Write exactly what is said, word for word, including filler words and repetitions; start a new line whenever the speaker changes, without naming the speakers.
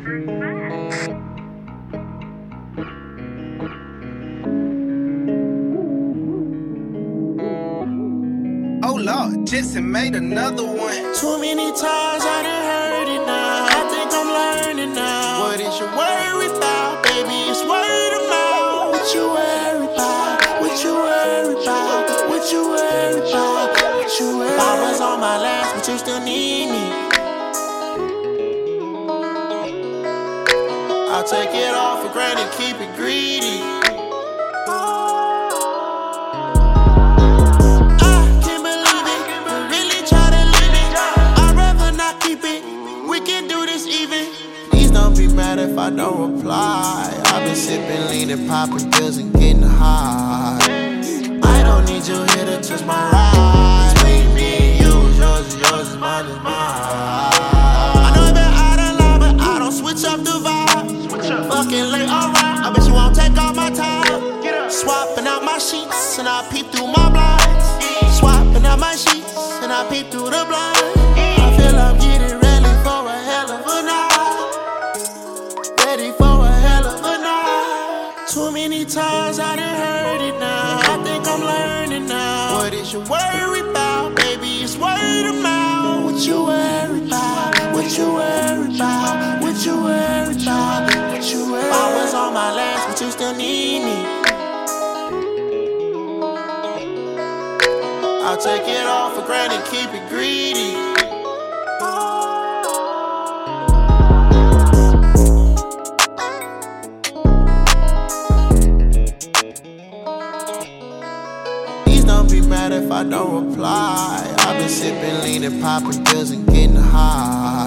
Oh Lord, Jetson made another one.
Too many times I done heard it now. I think I'm learning now. What is your worry about, baby? It's word of mouth. What you worry about? What you worry about? What you worry about? What you worry about? I was on my last, but you still need me. I'll take it all for granted, keep it greedy. Mad if I don't reply. I've been sipping lean and popping pills and getting high. I don't need you here to touch my ride. Between me and you, yours is yours, is mine is mine. I know that I done lie, but I don't switch up the vibe. Fucking late, alright. I bet you won't take all my time. Swapping out my sheets and I peep through my blinds. Swapping out my sheets and I peep through the blinds. I feel I'm getting ready for a hell of a night. Ready for a hell of a night. Too many times I done heard it now. I think I'm learning now. What is your worry about, baby? It's word of mouth. What you worry about? What you worry about? What you worry about? What you worry about? I was on my last, but you still need me. I'll take it all for granted, keep it greedy. Don't be mad if I don't reply. I've been sipping lean and popping pills and getting high.